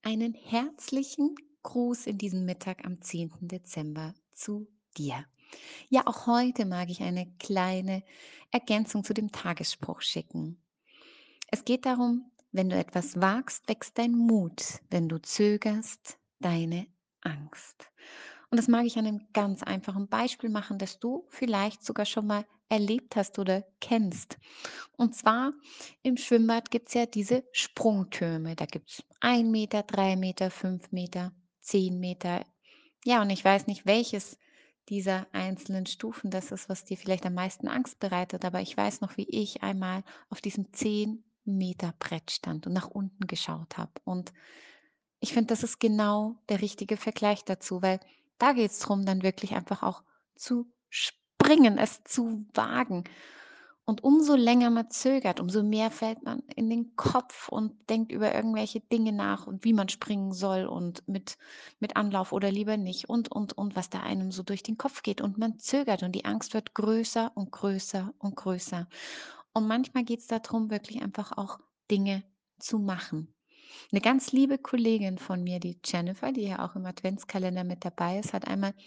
Einen herzlichen Gruß in diesen Mittag am 10. Dezember zu dir. Ja, auch heute mag ich eine kleine Ergänzung zu dem Tagesspruch schicken. Es geht darum, wenn du etwas wagst, wächst dein Mut. Wenn du zögerst, deine Angst. Und das mag ich an einem ganz einfachen Beispiel machen, das du vielleicht sogar schon mal erlebt hast oder kennst. Und zwar im Schwimmbad gibt es ja diese Sprungtürme. Da gibt es 1 Meter, 3 Meter, 5 Meter, 10 Meter. Ja, und ich weiß nicht, welches dieser einzelnen Stufen das ist, was dir vielleicht am meisten Angst bereitet. Aber ich weiß noch, wie ich einmal auf diesem 10 Meter Brett stand und nach unten geschaut habe. Und ich finde, das ist genau der richtige Vergleich dazu, weil da geht es darum, dann wirklich einfach auch zu springen, es zu wagen. Und umso länger man zögert, umso mehr fällt man in den Kopf und denkt über irgendwelche Dinge nach und wie man springen soll und mit Anlauf oder lieber nicht und, was da einem so durch den Kopf geht. Und man zögert und die Angst wird größer und größer und größer. Und manchmal geht es darum, wirklich einfach auch Dinge zu machen. Eine ganz liebe Kollegin von mir, die Jennifer, die ja auch im Adventskalender mit dabei ist, hat einmal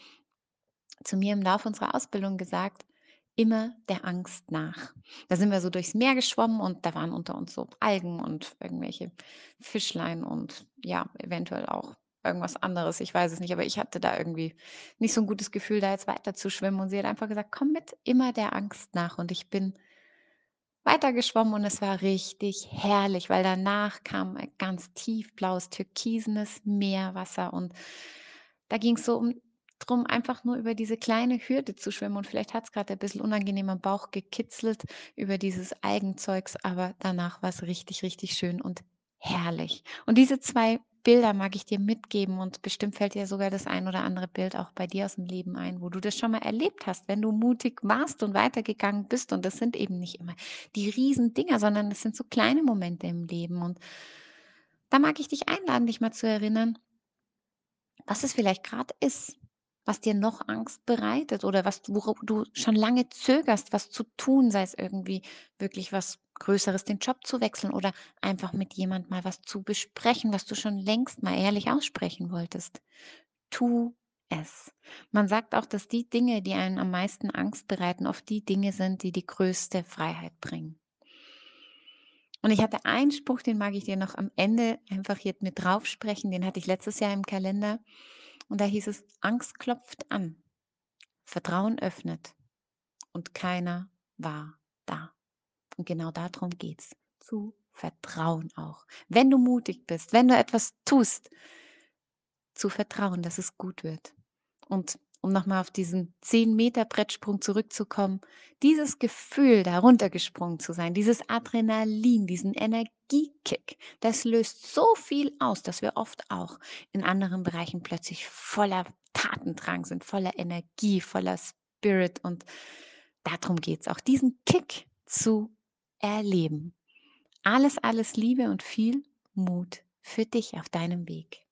zu mir im Laufe unserer Ausbildung gesagt: „Immer der Angst nach.“ Da sind wir so durchs Meer geschwommen und da waren unter uns so Algen und irgendwelche Fischlein und ja, eventuell auch irgendwas anderes. Ich weiß es nicht, aber ich hatte da irgendwie nicht so ein gutes Gefühl, da jetzt weiter zu schwimmen und sie hat einfach gesagt: „Komm mit immer der Angst nach.“ Und ich bin weitergeschwommen und es war richtig herrlich, weil danach kam ein ganz tiefblaues, türkisenes Meerwasser und da ging's so drum, einfach nur über diese kleine Hürde zu schwimmen und vielleicht hat's grad ein bisschen unangenehm am Bauch gekitzelt über dieses Algenzeugs, aber danach war's richtig, richtig schön und herrlich. Und diese 2 Bilder mag ich dir mitgeben und bestimmt fällt dir sogar das ein oder andere Bild auch bei dir aus'm Leben ein, wo du das schon mal erlebt hast, wenn du mutig warst und weitergegangen bist und das sind eben nicht immer die Riesendinger, sondern es sind so kleine Momente im Leben. Und da mag ich dich einladen, dich mal zu erinnern, was es vielleicht gerade ist, was dir noch Angst bereitet oder was worauf du schon lange zögerst, was zu tun, sei es irgendwie wirklich was Größeres, den Job zu wechseln oder einfach mit jemand mal was zu besprechen, was du schon längst mal ehrlich aussprechen wolltest. Tu es. Man sagt auch, dass die Dinge, die einen am meisten Angst bereiten, oft die Dinge sind, die die größte Freiheit bringen. Und ich hatte einen Spruch, den mag ich dir noch am Ende einfach hier mit drauf sprechen, den hatte ich letztes Jahr im Kalender und da hieß es: „Angst klopft an, Vertrauen öffnet und keiner war da.“ Und genau darum geht's, zu vertrauen auch. Wenn du mutig bist, wenn du etwas tust, zu vertrauen, dass es gut wird. Und um noch mal auf diesen 10 Meter Brettsprung zurückzukommen, dieses Gefühl, da runtergesprungen zu sein, dieses Adrenalin, diesen Energiekick, das löst so viel aus, dass wir oft auch in anderen Bereichen plötzlich voller Tatendrang sind, voller Energie, voller Spirit und darum geht's auch, diesen Kick zu erleben. Alles, alles Liebe und viel Mut für dich auf deinem Weg.